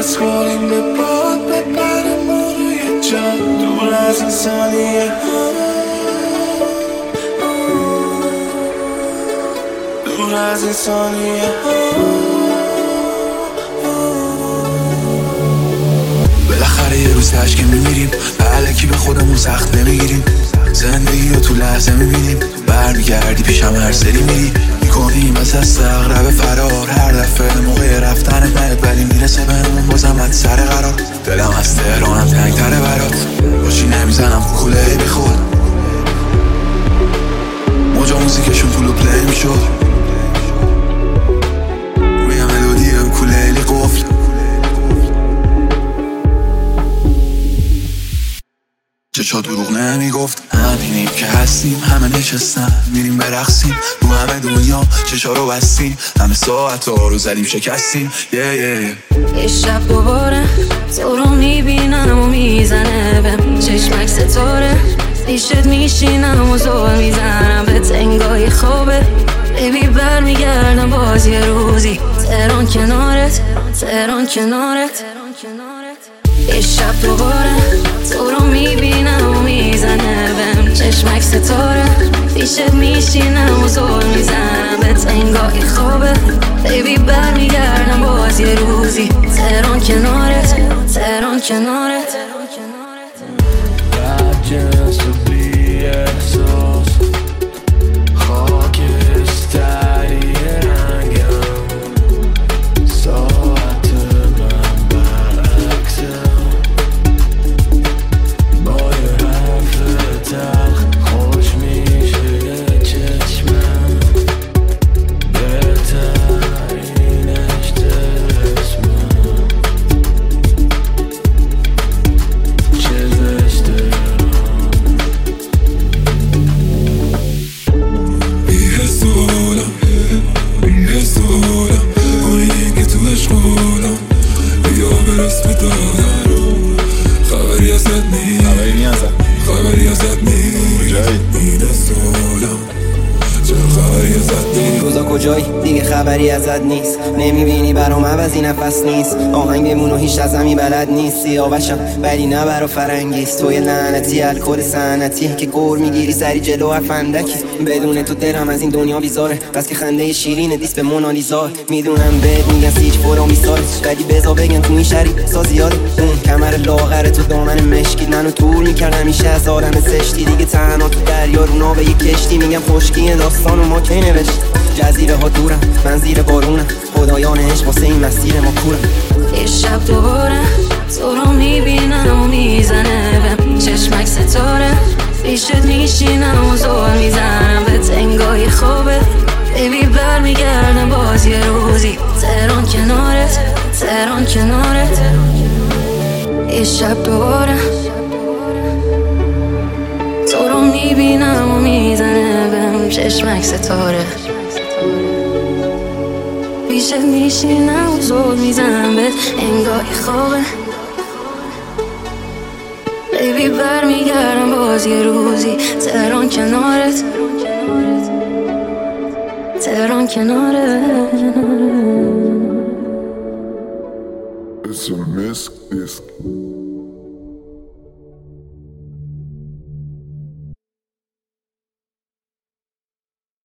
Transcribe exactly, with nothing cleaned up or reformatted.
دست کنیم به باد ببریم ما رو یه جا دور از این ثانیه دور از این ثانیه بالاخره یه روز تشکیم میمیریم الکی به خودمون سخت نمیگیریم زندگی رو تو لحظه میبینیم برمیگردی پیشم هر سری میری میکنیم از دست اغرب فرار هر دفعه موقع رفتن مرد ولی میرسه بهمون بازم از سر قرار دلم از تهرانم تنگتره برات باشی نمیزنم کوله بی خود موجا موزیکشون طولو پلی میشد روی ملودی کولیلی قفل چشا دروغ نمیگفت همینیم که هستیم همه نشستن میریم برقصیم رو همه دنیا چشا رو بستیم همه ساعت ها رو زدیم شکستیم یه یه یه شب دوباره تو رو میبینم و میزنه بهم چشمک ستاره پیشت میشینم و زور میزنم به تنگای خوابه بیبی برمیگردم باز یه روزی تهران کنارت تهران کنارت یه شب دوباره تو رو میبینم و میزنه بهم چشمک ستاره پیشت میشینم و زور میزنم به تنگای خوابه بیبی برمیگردم باز یه روزی تهران کنارت تهران کنارت بدجنس و بی احساس خاکستری رنگم ساعت من برعکسم با یه حرف تلخ خوش میشه یه چشمم بهترینش ترسمم چه زشته بی‌حسولم بی‌حسولم آینه که تو عشقولم بیا برس به دارم خبری ازت نیست خبری ازت نیست بی‌حسولم چه خبری ازت نیست روزا کجایی دیگه خبری ازت نیست نمیبینی برام عوضی نفس نیست آهنگمون و هیچ از همی بلد نیست سیاوشم ولی نه برا فرنگیست توی لعنتی الکل سنتی که گور میگیری سری جلو هر فندکی بدون تو دلم از این دنیا بیزاره پس که خنده شیرین دیست به مونالیزا میدونم بهت میگن سیج فرو میساره ولی بزا بگن تو این شری سازیاده اون کمر لاغره تو دامن مشکی منو طول میکرد همیشه از آدم زشتی دیگه تنها تو دریا رو ناوه یه کشتی میگم خشکی داستان و ما کی نوشت جزیره ها دورم من زیر بارونم خدایان عشق واسه این مسیر ما کورم یه شب دوباره تو رو میبینم و میزنه بهم چشمک ستاره پیشت میشینم و زور میزنم به تنگای خوابه بیبی برمیگردم باز یه روزی تهران کنارت تهران کنارت یه شب دوباره تو رو میبینم و میزنه بهم چشمک ستاره پیشت میشینم و زور میزنم به انگاه خوابه بیبی برمیگردم باز یه روزی تهران کنارت تهران کنارت It's a misc disc